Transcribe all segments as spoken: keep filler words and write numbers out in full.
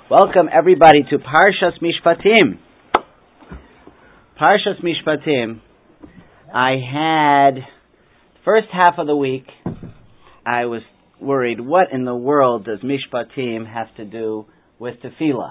Welcome everybody to Parshas Mishpatim. Parshas Mishpatim. I had the first half of the week, I was worried, what in the world does Mishpatim have to do with Tefillah?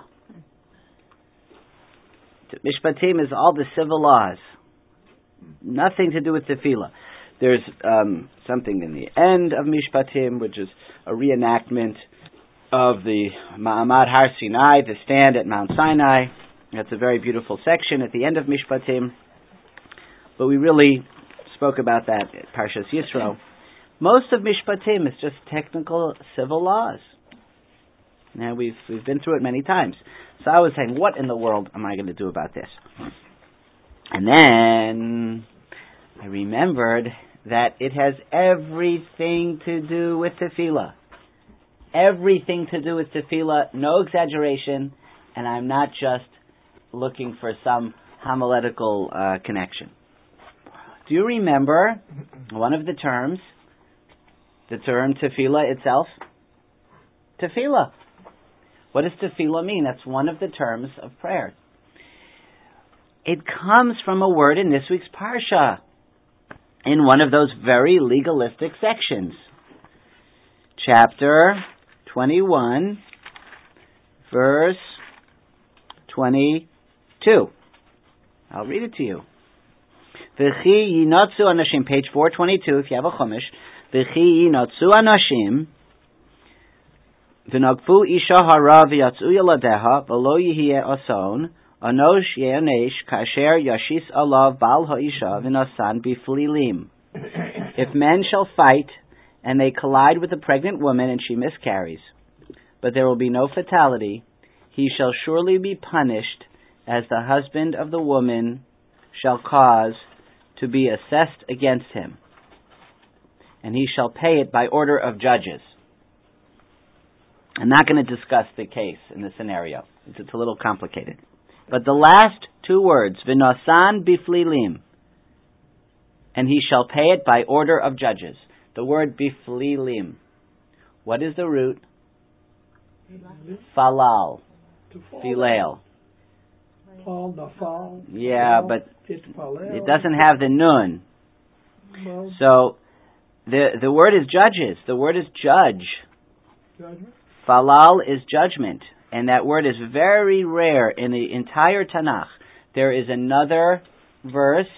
Mishpatim is all the civil laws. Nothing to do with Tefillah. There's um, something in the end of Mishpatim, which is a reenactment of the Ma'amad Har Sinai, the stand at Mount Sinai. That's a very beautiful section at the end of Mishpatim. But we really spoke about that at Parshas Yisro. Most of Mishpatim is just technical civil laws. Now, we've we've been through it many times. So I was saying, what in the world am I going to do about this? And then I remembered that it has everything to do with Tefillah. Everything to do with Tefillah, no exaggeration, and I'm not just looking for some homiletical uh, connection. Do you remember one of the terms, the term Tefillah itself? Tefillah. What does Tefillah mean? That's one of the terms of prayer. It comes from a word in this week's Parsha, in one of those very legalistic sections. Chapter twenty-one, verse twenty-two. I'll read it to you. V'chi yinotzu anashim, page four twenty-two, if you have a chumash. V'chi yinotzu anashim, v'nagfu isha hara v'yatzu yaladeha, v'lo yihye ason, anosh ye'anesh, kasher yashis alav bal ha'isha, v'nasan biflilim. If men shall fight, and they collide with a pregnant woman and she miscarries, but there will be no fatality, he shall surely be punished as the husband of the woman shall cause to be assessed against him, and he shall pay it by order of judges. I'm not going to discuss the case in the scenario. It's, it's a little complicated. But the last two words, v'nasan biflilim, and he shall pay it by order of judges. The word biflilim. What is the root? Falal. Filal. Yeah, but it doesn't have the nun. So the the word is judges. The word is judge. Falal is judgment. And that word is very rare in the entire Tanakh. There is another verse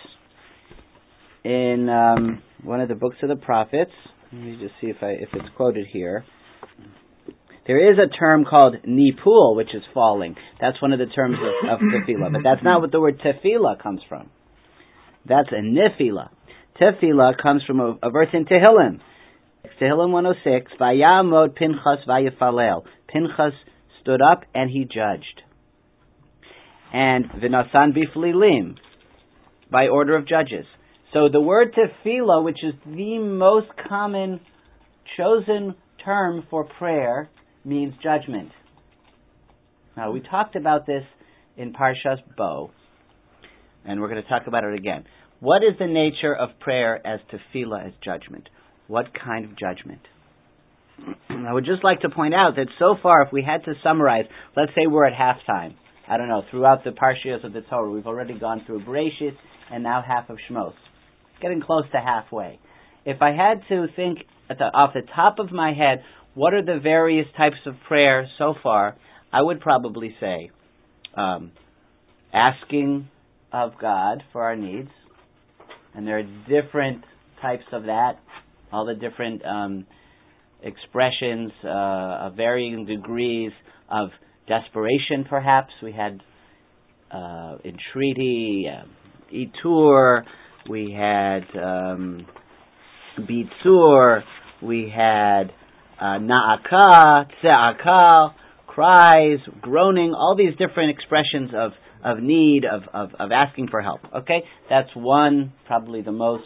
in um, one of the books of the prophets. Let me just see if I if it's quoted here. There is a term called nipul, which is falling. That's one of the terms of, of tefillah, but that's not what the word tefillah comes from. That's a nifila. Tefillah comes from a, a verse in Tehillim. Tehillim one oh six. Vayamod Pinchas vayifalel. Pinchas stood up and he judged. And v'nasan biflilim, by order of judges. So the word tefillah, which is the most common chosen term for prayer, means judgment. Now, we talked about this in Parshas Bo, and we're going to talk about it again. What is the nature of prayer as tefillah, as judgment? What kind of judgment? I would just like to point out that so far, if we had to summarize, let's say we're at halftime. I don't know, throughout the Parshas of the Torah, we've already gone through Bereshit and now half of Shmos. Getting close to halfway. If I had to think at the, off the top of my head, what are the various types of prayer so far, I would probably say um, asking of God for our needs. And there are different types of that, all the different um, expressions uh, of varying degrees of desperation, perhaps. We had uh, entreaty, uh, itur, we had um, bitzur, we had uh, na'aka, tze'aka, cries, groaning, all these different expressions of, of need, of, of, of asking for help. Okay? That's one, probably the most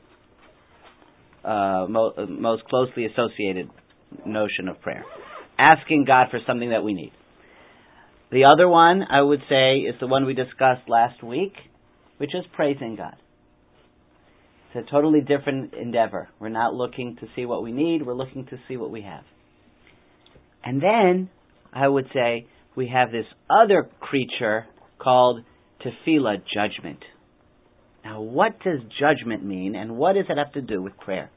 uh, mo- most closely associated notion of prayer. Asking God for something that we need. The other one, I would say, is the one we discussed last week, which is praising God. It's a totally different endeavor. We're not looking to see what we need, we're looking to see what we have. And then, I would say, we have this other creature called tefillah, judgment. Now, what does judgment mean, and what does it have to do with prayer?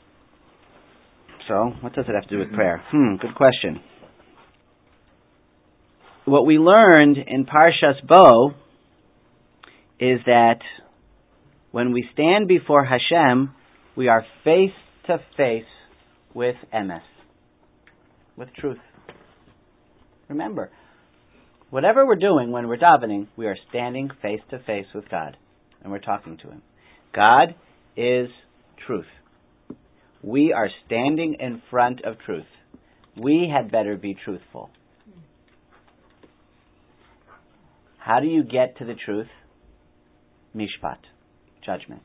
So, what does it have to do with prayer? Hmm, good question. What we learned in Parshas Bo is that when we stand before Hashem, we are face to face with emes, with truth. Remember, whatever we're doing when we're davening, we are standing face to face with God, and we're talking to Him. God is truth. We are standing in front of truth. We had better be truthful. How do you get to the truth? Mishpat, judgment.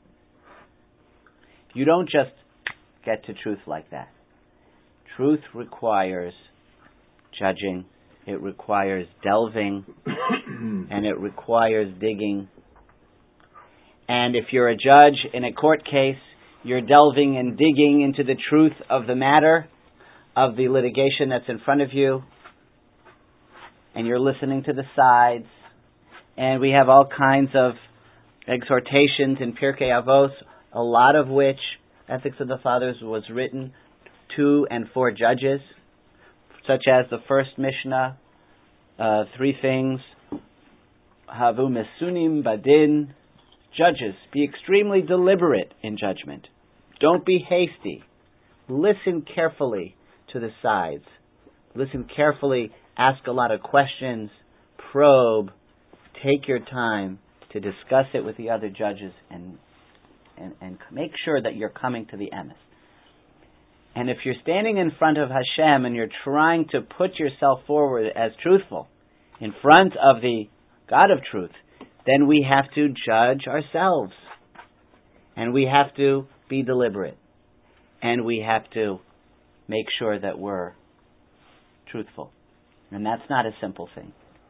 You don't just get to truth like that. Truth requires judging, it requires delving, and it requires digging. And if you're a judge in a court case, you're delving and digging into the truth of the matter, of the litigation that's in front of you, and you're listening to the sides. And we have all kinds of exhortations in Pirkei Avos, a lot of which, Ethics of the Fathers, was written to and for judges, such as the first Mishnah, uh, three things, Havu Mesunim Badin, judges, be extremely deliberate in judgment. Don't be hasty. Listen carefully to the sides. Listen carefully, ask a lot of questions, probe, take your time to discuss it with the other judges and and, and make sure that you're coming to the emes. And if you're standing in front of Hashem and you're trying to put yourself forward as truthful in front of the God of truth, then we have to judge ourselves. And we have to be deliberate. And we have to make sure that we're truthful. And that's not a simple thing.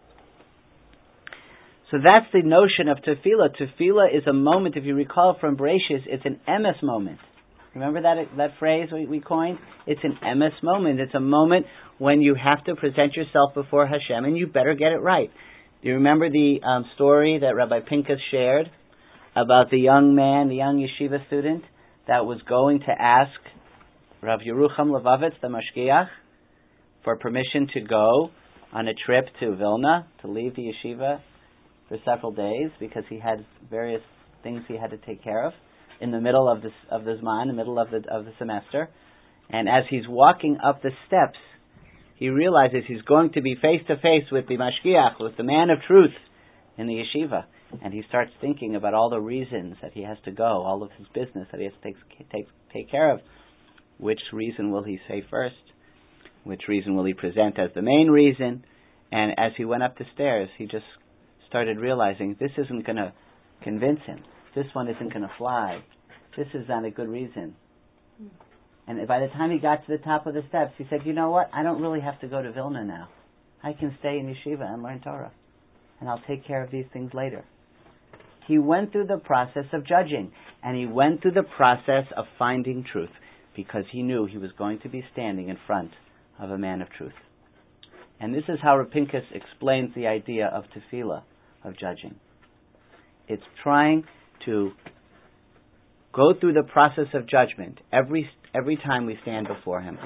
So that's the notion of tefillah. Tefillah is a moment, if you recall from Bereshis, it's an emes moment. Remember that that phrase we, we coined? It's an emes moment. It's a moment when you have to present yourself before Hashem, and you better get it right. Do you remember the um, story that Rabbi Pinkus shared about the young man, the young yeshiva student, that was going to ask Rav Yerucham Levavitz, the mashgiach, for permission to go on a trip to Vilna, to leave the yeshiva for several days because he had various things he had to take care of in the middle of the of the Zman, in the middle of the of the semester. And as he's walking up the steps, he realizes he's going to be face to face with the mashgiach, with the man of truth in the yeshiva. And he starts thinking about all the reasons that he has to go, all of his business that he has to take take take care of. Which reason will he say first? Which reason will he present as the main reason? And as he went up the stairs, he just started realizing this isn't going to convince him. This one isn't going to fly. This is not a good reason. And by the time he got to the top of the steps, he said, you know what? I don't really have to go to Vilna now. I can stay in yeshiva and learn Torah. And I'll take care of these things later. He went through the process of judging. And he went through the process of finding truth. Because he knew he was going to be standing in front of a man of truth. And this is how Rav Pinkus explains the idea of tefillah, of judging. It's trying to go through the process of judgment every every time we stand before Him.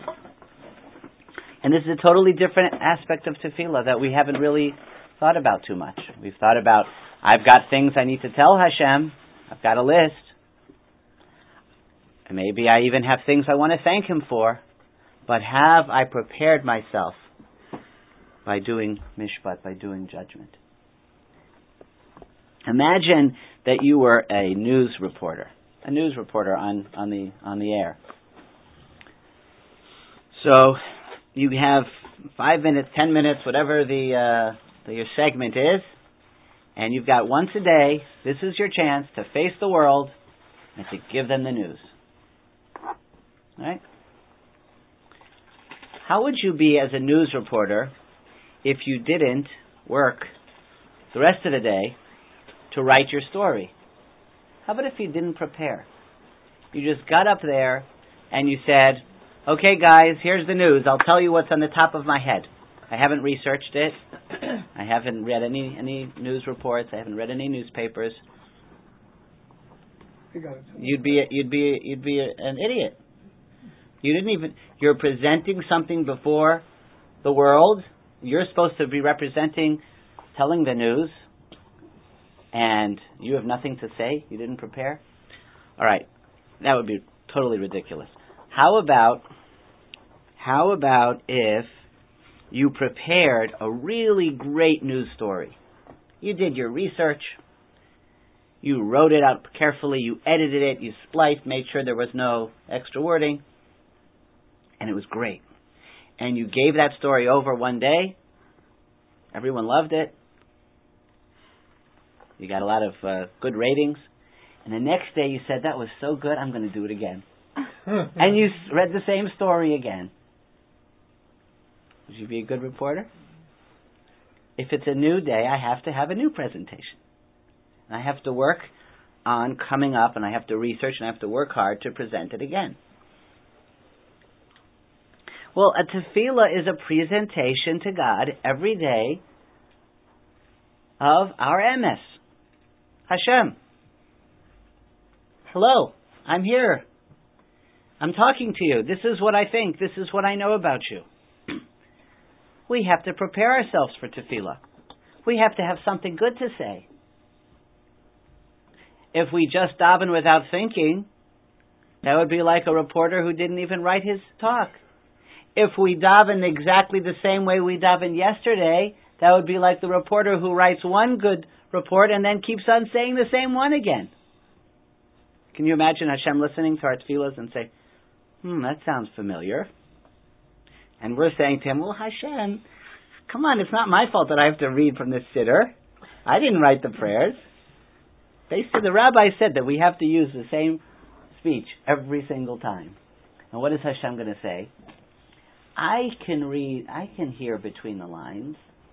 And this is a totally different aspect of tefillah that we haven't really thought about too much. We've thought about, I've got things I need to tell Hashem. I've got a list. And maybe I even have things I want to thank Him for. But have I prepared myself by doing mishpat, by doing judgment? Imagine that you were a news reporter, a news reporter on, on the on the air. So you have five minutes, ten minutes, whatever the, uh, the your segment is, and you've got once a day. This is your chance to face the world and to give them the news. All right? How would you be as a news reporter if you didn't work the rest of the day to write your story? How about if you didn't prepare? You just got up there and you said, okay guys, here's the news. I'll tell you what's on the top of my head. I haven't researched it. I haven't read any any news reports. I haven't read any newspapers. You'd be a, you'd be a, you'd be a, an idiot. You didn't even. You're presenting something before the world. You're supposed to be representing, telling the news, and you have nothing to say. You didn't prepare. All right, that would be totally ridiculous. How about how about if you prepared a really great news story? You did your research. You wrote it out carefully. You edited it. You spliced, made sure there was no extra wording. And it was great. And you gave that story over one day. Everyone loved it. You got a lot of uh, good ratings. And the next day you said, that was so good, I'm going to do it again. And you read the same story again. Would you be a good reporter? If it's a new day, I have to have a new presentation. And I have to work on coming up, and I have to research, and I have to work hard to present it again. Well, a tefillah is a presentation to God every day of our emes. Hashem. Hello, I'm here. I'm talking to you. This is what I think. This is what I know about you. We have to prepare ourselves for tefillah. We have to have something good to say. If we just daven without thinking, that would be like a reporter who didn't even write his talk. If we daven exactly the same way we davened yesterday, that would be like the reporter who writes one good report and then keeps on saying the same one again. Can you imagine Hashem listening to our tefillahs and say, hmm, that sounds familiar. And we're saying to him, well, Hashem, come on, it's not my fault that I have to read from this siddur. I didn't write the prayers. They said, the rabbi said that we have to use the same speech every single time. And what is Hashem going to say? I can read, I can hear between the lines.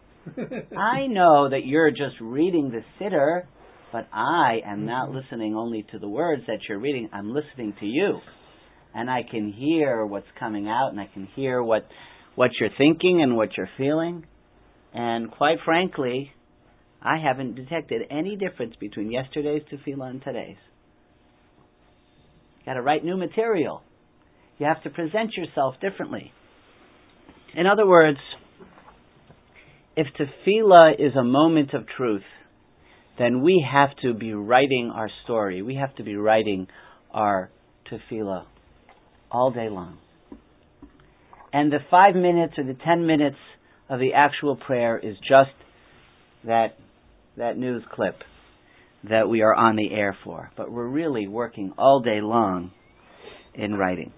I know that you're just reading the siddur, but I am not listening only to the words that you're reading. I'm listening to you. And I can hear what's coming out, and I can hear what what you're thinking and what you're feeling. And quite frankly, I haven't detected any difference between yesterday's tefillah and today's. You've got to write new material. You have to present yourself differently. In other words, if tefillah is a moment of truth, then we have to be writing our story. We have to be writing our tefillah all day long. And the five minutes or the ten minutes of the actual prayer is just that that news clip that we are on the air for. But we're really working all day long in writing.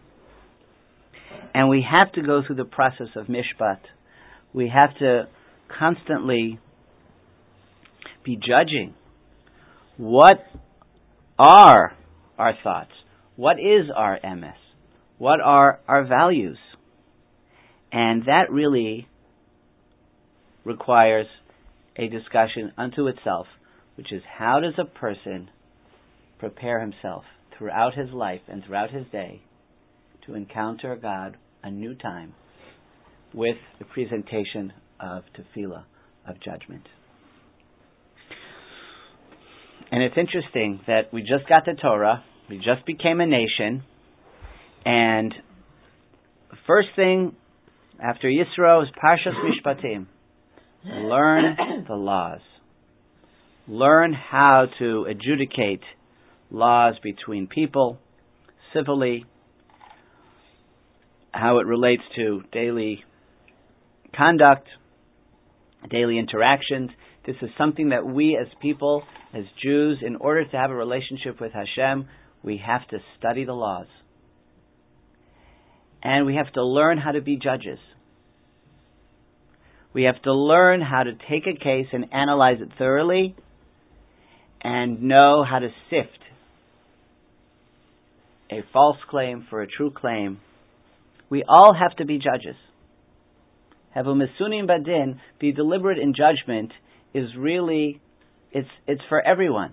And we have to go through the process of mishpat. We have to constantly be judging. What are our thoughts? What is our emes? What are our values? And that really requires a discussion unto itself, which is how does a person prepare himself throughout his life and throughout his day to encounter God a new time with the presentation of tefillah, of judgment. And it's interesting that we just got the Torah, we just became a nation, and the first thing after Yisro is Parshas Mishpatim. Learn the laws. Learn how to adjudicate laws between people, civilly, how it relates to daily conduct, daily interactions. This is something that we as people, as Jews, in order to have a relationship with Hashem, we have to study the laws. And we have to learn how to be judges. We have to learn how to take a case and analyze it thoroughly and know how to sift a false claim for a true claim. We all have to be judges. Havu Mesunim Badin, be deliberate in judgment, is really, it's it's for everyone.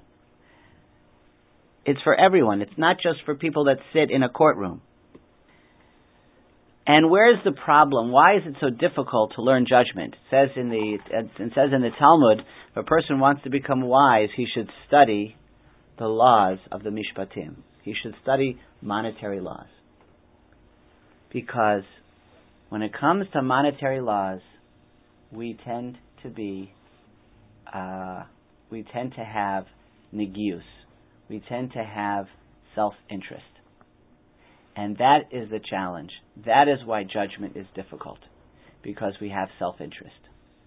It's for everyone. It's not just for people that sit in a courtroom. And where's the problem? Why is it so difficult to learn judgment? It says in the it says in the Talmud, if a person wants to become wise, he should study the laws of the Mishpatim. He should study monetary laws. Because when it comes to monetary laws, we tend to be, uh, we tend to have negius. We tend to have self-interest. And that is the challenge. That is why judgment is difficult, because we have self-interest.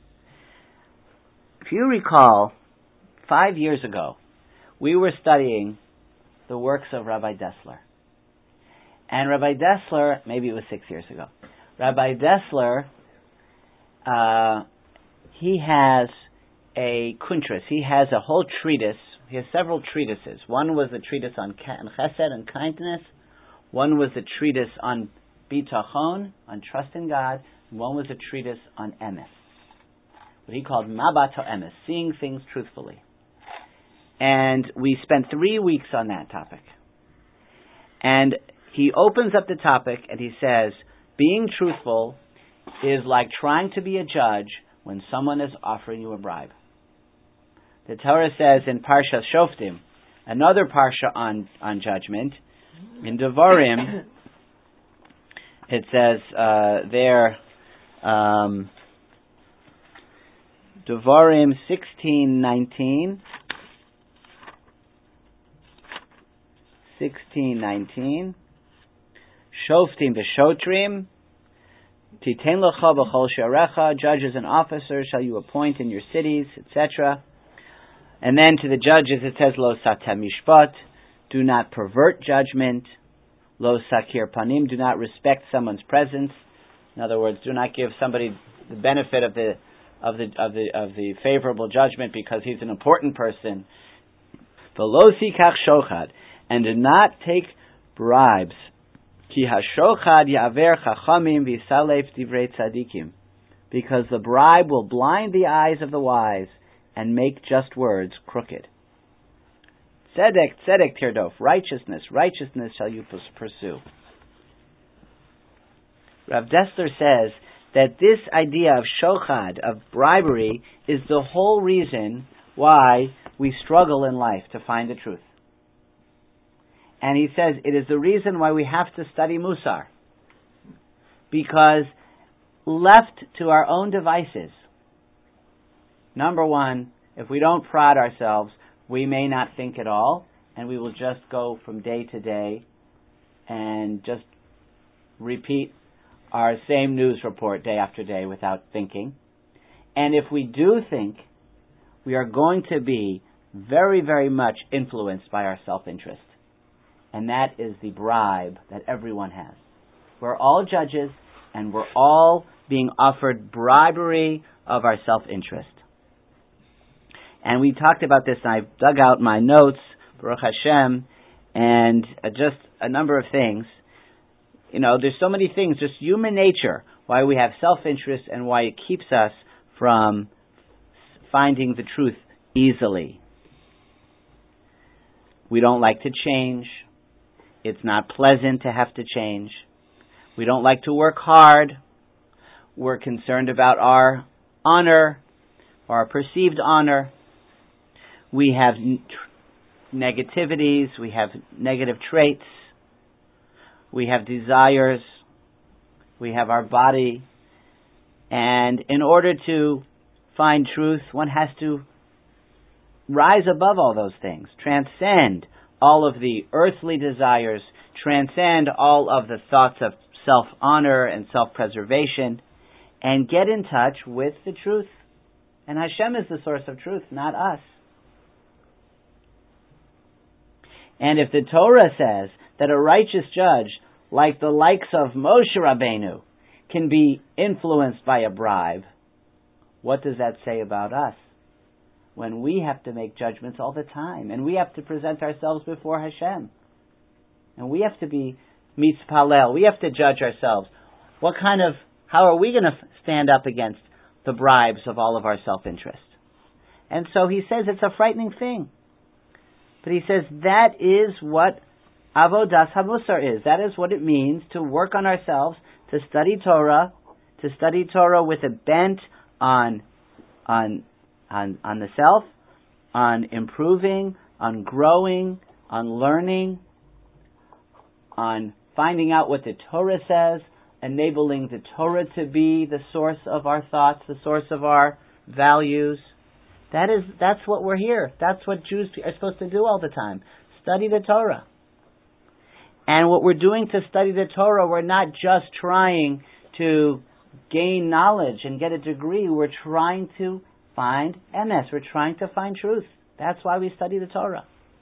If you recall, five years ago, we were studying the works of Rabbi Dessler. And Rabbi Dessler, maybe it was six years ago, Rabbi Dessler, uh, he has a kuntras. He has a whole treatise. He has several treatises. One was a treatise on chesed and kindness. One was a treatise on bitachon, on trust in God. And one was a treatise on emes, what he called mabat ha'emes, seeing things truthfully. And we spent three weeks on that topic. And he opens up the topic and he says, being truthful is like trying to be a judge when someone is offering you a bribe. The Torah says in Parsha Shoftim, another Parsha on, on judgment, in Devarim, it says uh, there, um, Devarim sixteen nineteen, sixteen nineteen, Shoftim v'shotrim, titen lecha b'chol she'arecha, judges and officers shall you appoint in your cities, et cetera. And then to the judges it says, lo satem mishpat, do not pervert judgment, lo sakir panim, do not respect someone's presence. In other words, do not give somebody the benefit of the of the of the of the favorable judgment because he's an important person. V'lo sikach shochad, and do not take bribes. Ki hashochad yaver chachamim v'yisalef divrei tzadikim, because the bribe will blind the eyes of the wise and make just words crooked. Tzedek, tzedek tirdof, righteousness, righteousness shall you pursue. Rav Dessler says that this idea of shochad, of bribery, is the whole reason why we struggle in life to find the truth. And he says it is the reason why we have to study Musar. Because left to our own devices, number one, if we don't prod ourselves, we may not think at all, and we will just go from day to day and just repeat our same news report day after day without thinking. And if we do think, we are going to be very, very much influenced by our self-interest. And that is the bribe that everyone has. We're all judges, and we're all being offered bribery of our self-interest. And we talked about this, and I dug out my notes, Baruch Hashem, and uh, just a number of things. You know, there's so many things, just human nature, why we have self-interest and why it keeps us from finding the truth easily. We don't like to change. It's not pleasant to have to change. We don't like to work hard. We're concerned about our honor, or our perceived honor. We have n- negativities. We have negative traits. We have desires. We have our body. And in order to find truth, one has to rise above all those things, transcend all of the earthly desires, transcend all of the thoughts of self-honor and self-preservation, and get in touch with the truth. And Hashem is the source of truth, not us. And if the Torah says that a righteous judge, like the likes of Moshe Rabbeinu, can be influenced by a bribe, what does that say about us? When we have to make judgments all the time, and we have to present ourselves before Hashem, and we have to be mitzpalel, we have to judge ourselves. What kind of, how are we going to stand up against the bribes of all of our self-interest? And so he says it's a frightening thing. But he says that is what avodas hamusar is. That is what it means to work on ourselves, to study Torah, to study Torah with a bent on, on, on, on the self, on improving, on growing, on learning, on finding out what the Torah says, enabling the Torah to be the source of our thoughts, the source of our values. That is, that's what we're here. That's what Jews are supposed to do all the time. Study the Torah. And what we're doing to study the Torah, we're not just trying to gain knowledge and get a degree. We're trying to find emes. We're trying to find truth. That's why we study the Torah.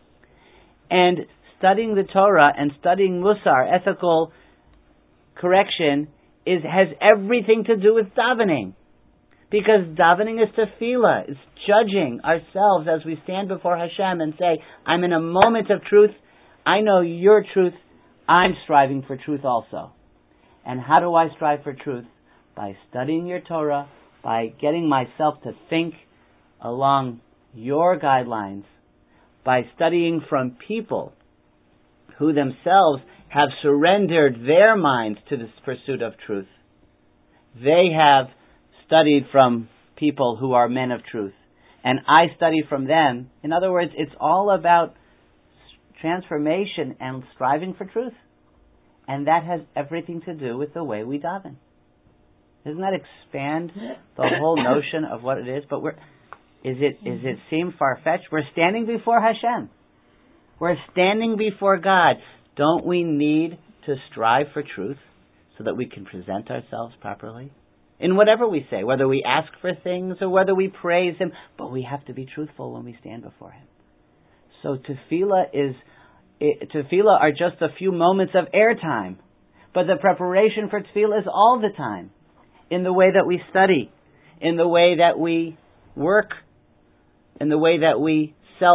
And studying the Torah and studying Musar, ethical correction, is has everything to do with davening. Because davening is tefillah. It's judging ourselves as we stand before Hashem and say, I'm in a moment of truth. I know your truth. I'm striving for truth also. And how do I strive for truth? By studying your Torah, by getting myself to think along your guidelines, by studying from people who themselves have surrendered their minds to this pursuit of truth. They have studied from people who are men of truth, and I study from them. In other words, it's all about transformation and striving for truth. And that has everything to do with the way we daven. Doesn't that expand the whole notion of what it is? But we're, is it, is it seem far-fetched? We're standing before Hashem. We're standing before God. Don't we need to strive for truth so that we can present ourselves properly? In whatever we say, whether we ask for things or whether we praise Him, but we have to be truthful when we stand before Him. So tefillah is, it, tefillah are just a few moments of airtime, but the preparation for tefillah is all the time. In the way that we study, in the way that we work, in the way that we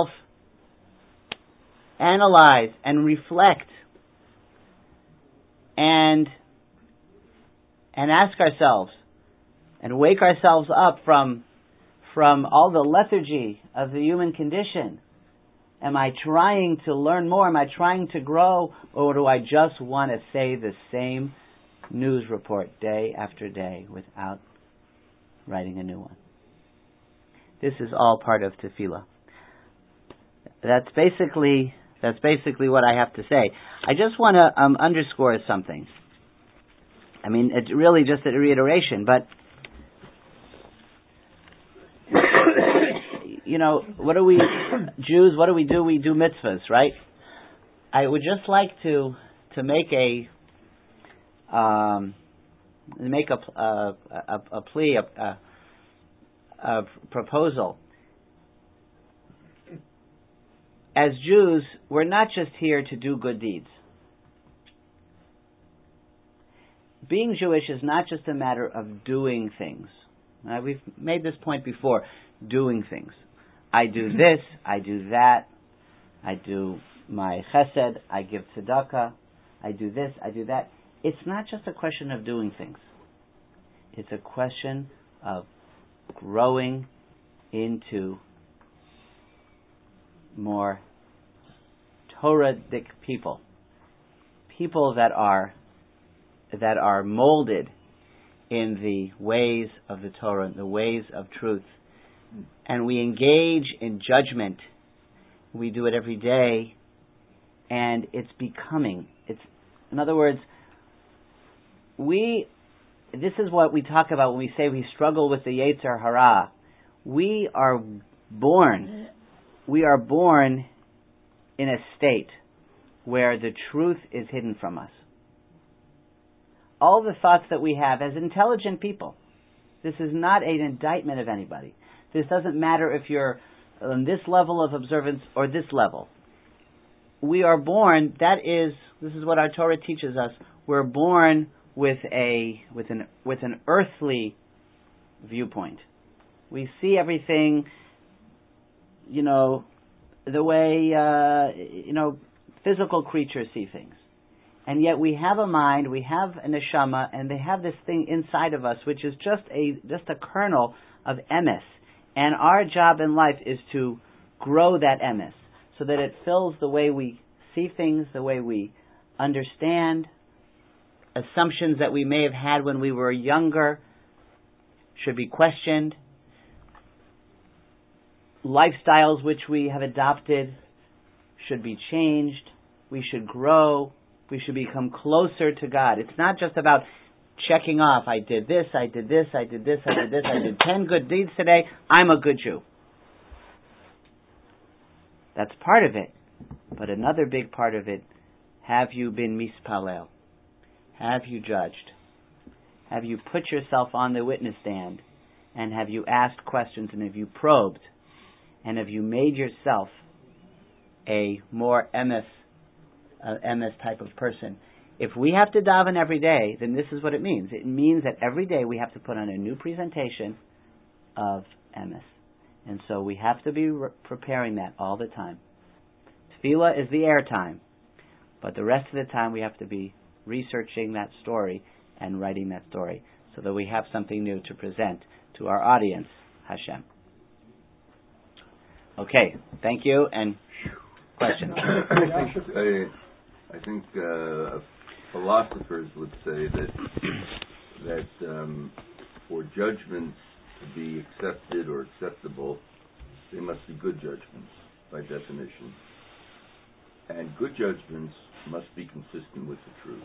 self-analyze and reflect and and ask ourselves and wake ourselves up from from all the lethargy of the human condition. Am I trying to learn more? Am I trying to grow? Or do I just want to say the same news report day after day without writing a new one? This is all part of tefillah. That's basically that's basically what I have to say. I just want to um, underscore something. I mean, it's really just a reiteration, but you know, what do we Jews? What do we do? We do mitzvahs, right? I would just like to to make a Um, make a, a, a, a plea, a, a, a proposal. As Jews, we're not just here to do good deeds. Being Jewish is not just a matter of doing things. Uh, we've made this point before. Doing things. I do this, I do that, I do my chesed, I give tzedakah, I do this, I do that. It's not just a question of doing things. It's a question of growing into more Torah-dic people. People that are that are molded in the ways of the Torah, the ways of truth. And we engage in judgment. We do it every day. And it's becoming. It's, in other words, We, this is what we talk about when we say we struggle with the Yetzer Hara. We are born, we are born in a state where the truth is hidden from us. All the thoughts that we have as intelligent people, this is not an indictment of anybody. This doesn't matter if you're on this level of observance or this level. We are born, that is, this is what our Torah teaches us, we're born with a with an with an earthly viewpoint. We see everything, you know, the way uh, you know physical creatures see things, and yet we have a mind, we have a neshama, and they have this thing inside of us, which is just a just a kernel of emes. And our job in life is to grow that emes so that it fills the way we see things, the way we understand, assumptions that we may have had when we were younger should be questioned. Lifestyles which we have adopted should be changed. We should grow. We should become closer to God. It's not just about checking off, I did this, I did this, I did this, I did this, I did ten good deeds today, I'm a good Jew. That's part of it. But another big part of it, have you been mispalel? Have you judged? Have you put yourself on the witness stand? And have you asked questions, and have you probed? And have you made yourself a more emes, uh, emes type of person? If we have to daven every day, then this is what it means. It means that every day we have to put on a new presentation of emes. And so we have to be re- preparing that all the time. Tefillah is the airtime, but the rest of the time we have to be researching that story and writing that story so that we have something new to present to our audience, Hashem. Okay, thank you, and questions? I think, I, I think uh, philosophers would say that that um, for judgments to be accepted or acceptable, they must be good judgments by definition. And good judgments must be consistent with the truth.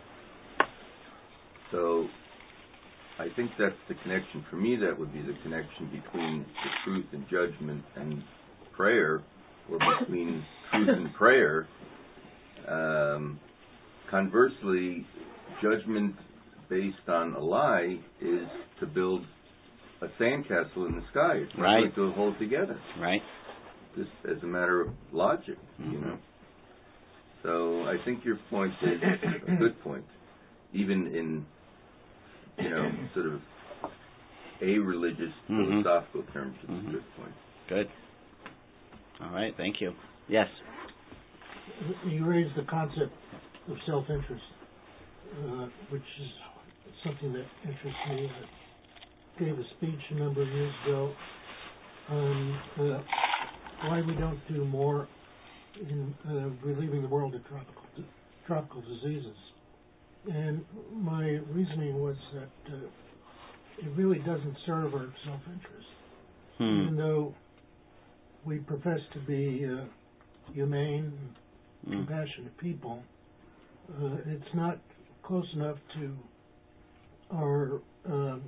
So I think that's the connection. For me, that would be the connection between the truth and judgment and prayer, or between truth and prayer. Um, conversely, judgment based on a lie is to build a sandcastle in the sky. It's not right. going to hold together. Right. Just as a matter of logic, mm-hmm. you know. So I think your point is a good point. Even in, you know, sort of a religious, mm-hmm. philosophical terms, it's mm-hmm. a good point. Good. All right, thank you. Yes? You raised the concept of self-interest, uh, which is something that interests me. I gave a speech a number of years ago on uh, why we don't do more in uh, relieving the world of tropical tropical diseases. And my reasoning was that uh, it really doesn't serve our self-interest. Hmm. Even though we profess to be uh, humane, hmm. compassionate people, uh, it's not close enough to our um,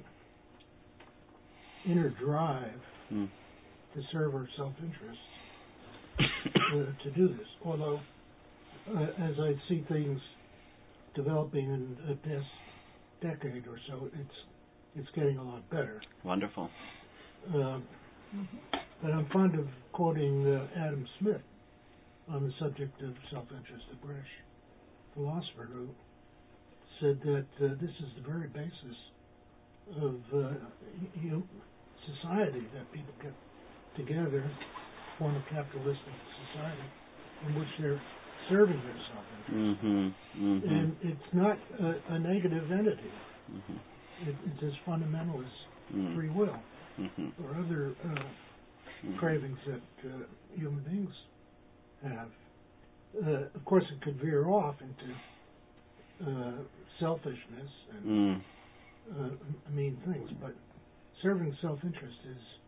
inner drive hmm. to serve our self-interest. Uh, to do this, although uh, as I see things developing in the past decade or so, it's it's getting a lot better. Wonderful. Uh, but I'm fond of quoting uh, Adam Smith on the subject of self-interest, a British philosopher who said that uh, this is the very basis of uh, you know, society, that people get together, form a capitalistic society in which they're serving their self-interest. Mm-hmm, mm-hmm. And it's not a, a negative entity. Mm-hmm. It, it's as fundamental as mm-hmm. free will mm-hmm. or other uh, mm-hmm. cravings that uh, human beings have. Uh, of course, it could veer off into uh, selfishness and mm. uh, mean things, but serving self-interest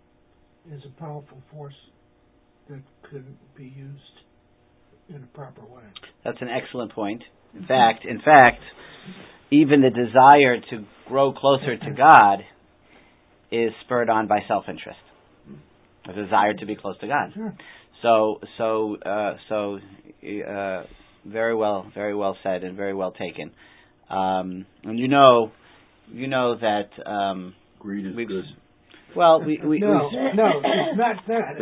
is is a powerful force that could be used in a proper way. That's an excellent point. In fact, in fact, even the desire to grow closer to God is spurred on by self-interest. A desire to be close to God. Sure. So, so, uh, so, uh, very well, very well said, and very well taken. Um, and you know, you know that um, greed is good. Well, we, we, no, we no, it's not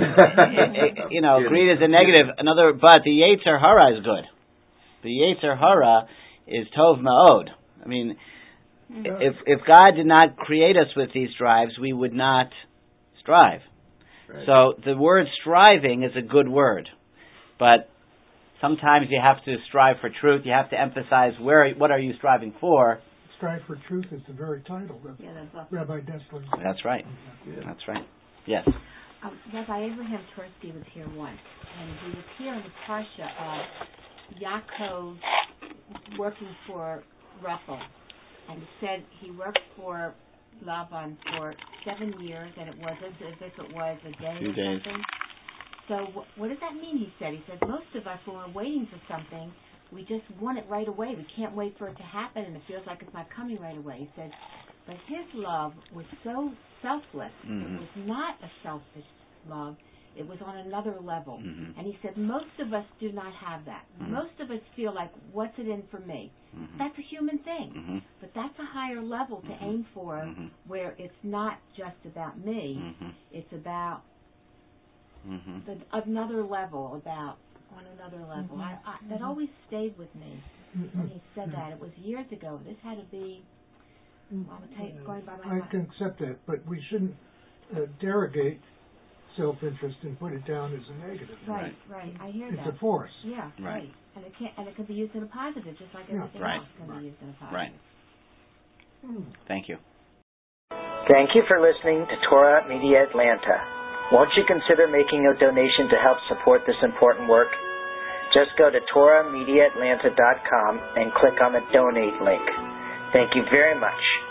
that. you know, greed is a negative. Another, but the Yetzer Hara is good. The Yetzer Hara is Tov Ma'od. I mean, no. if if God did not create us with these drives, we would not strive. Right. So the word striving is a good word, but sometimes you have to strive for truth. You have to emphasize where, what are you striving for. Strive for Truth is the very title of yeah, that's awesome. Rabbi Dessler. That's right. Yeah. That's right. Yes. Um, Rabbi Abraham Twersky was here once, and he was here in the parsha of Yaakov working for Rachel and he said he worked for Laban for seven years, and it wasn't as if it was a day Few or days. something. So wh- what does that mean, he said? He said, most of us, when we're waiting for something, we just want it right away. We can't wait for it to happen, and it feels like it's not coming right away. He said, but his love was so selfless. Mm-hmm. It was not a selfish love. It was on another level. Mm-hmm. And he said, most of us do not have that. Mm-hmm. Most of us feel like, what's it in for me? Mm-hmm. That's a human thing. Mm-hmm. But that's a higher level to Mm-hmm. aim for, Mm-hmm. where it's not just about me. Mm-hmm. It's about Mm-hmm. the, another level, about on another level. Mhm. I, I, that always stayed with me Mm-hmm. when he said that. It was years ago. This had to be, well, I'm take, going by my I mind. can accept that, but we shouldn't uh, derogate self-interest and put it down as a negative. Right, right. I hear It's that. a force. Yeah, Right. right. And it can and it can be used in a positive, just like Yeah. everything Right. else can Right. be used in a positive. Right. Mm. Thank you. Thank you for listening to Torah Media Atlanta. Won't you consider making a donation to help support this important work? Just go to torah media atlanta dot com and click on the donate link. Thank you very much.